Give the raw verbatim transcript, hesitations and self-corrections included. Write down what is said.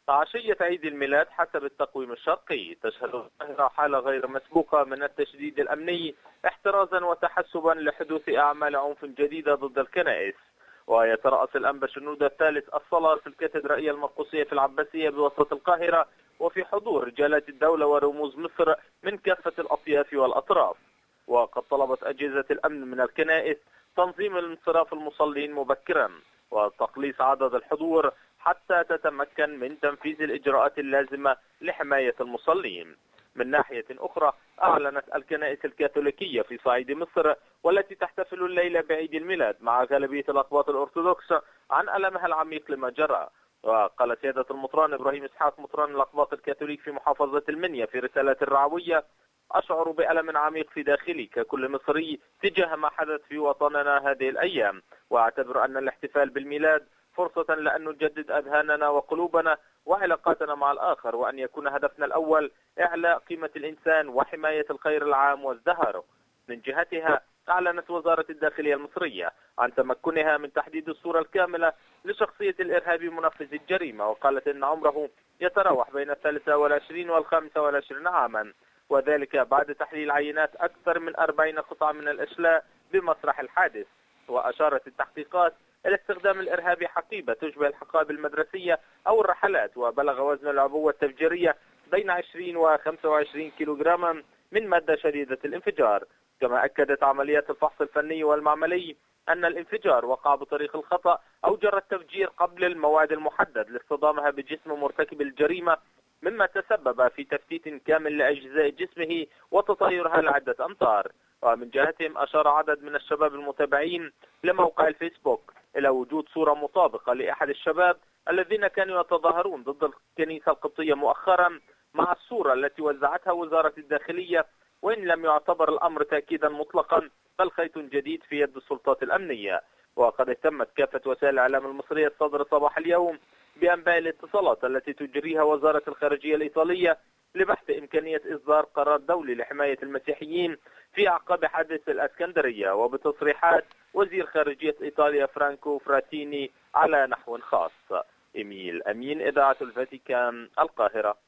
عشية عيد الميلاد حسب التقويم الشرقي تشهد القاهرة حالة غير مسبوقة من التشديد الأمني احترازا وتحسبا لحدوث أعمال عنف جديدة ضد الكنائس. ويترأس الأنبا شنودة الثالث الصلاة في الكاتدرائية المرقسية في العباسية بوسط القاهرة وفي حضور رجالات الدولة ورموز مصر من كافة الأطياف والأطراف. وقد طلبت أجهزة الأمن من الكنائس تنظيم انصراف المصلين مبكرا وتقليص عدد الحضور حتى تتمكن من تنفيذ الإجراءات اللازمة لحماية المصلين. من ناحية أخرى أعلنت الكنائس الكاثوليكية في صعيد مصر والتي تحتفل الليلة بعيد الميلاد مع غالبية الأقباط الأرثوذكس عن ألمها العميق لما جرى. وقال سيادة المطران إبراهيم إسحاق مطران الأقباط الكاثوليك في محافظة المنيا في رسالة الرعوية: أشعر بألم عميق في داخلي ككل مصري تجاه ما حدث في وطننا هذه الأيام، وأعتبر أن الاحتفال بالميلاد فرصة لأن نجدد أذهاننا وقلوبنا وعلاقاتنا مع الآخر، وأن يكون هدفنا الأول إعلاء قيمة الإنسان وحماية الخير العام وازدهاره. من جهتها أعلنت وزارة الداخلية المصرية عن تمكنها من تحديد الصورة الكاملة لشخصية الإرهابي منفذ الجريمة، وقالت إن عمره يتراوح بين الثالثة والعشرين والخامسة والعشرين عاما، وذلك بعد تحليل عينات أكثر من أربعين قطعة من الأشلاء بمسرح الحادث. وأشارت التحقيقات إلى استخدام الإرهابي حقيبة تشبه الحقائب المدرسية أو الرحلات، وبلغ وزن العبوة التفجيرية بين عشرين و خمسة وعشرين كيلوغراما من مادة شديدة الانفجار. كما أكدت عمليات الفحص الفني والمعملي أن الانفجار وقع بطريق الخطأ أو جرى التفجير قبل الموعد المحدد لاصطدامها بجسم مرتكب الجريمة، مما تسبب في تفتيت كامل لأجزاء جسمه وتطيرها لعدة أمتار. ومن جهتهم أشار عدد من الشباب المتابعين لموقع الفيسبوك إلى وجود صورة مطابقة لأحد الشباب الذين كانوا يتظاهرون ضد الكنيسة القبطية مؤخرا مع الصورة التي وزعتها وزارة الداخلية، وإن لم يعتبر الأمر تأكيدا مطلقا بل خيط جديد في يد السلطات الأمنية. وقد اهتمت كافة وسائل الإعلام المصرية الصادرة صباح اليوم بأنباء الاتصالات التي تجريها وزارة الخارجية الإيطالية لبحث إمكانية إصدار قرار دولي لحماية المسيحيين في أعقاب حادث الإسكندرية، وبتصريحات وزير خارجية إيطاليا فرانكو فراتيني على نحو خاص. إيميل أمين، إذاعة الفاتيكان، القاهرة.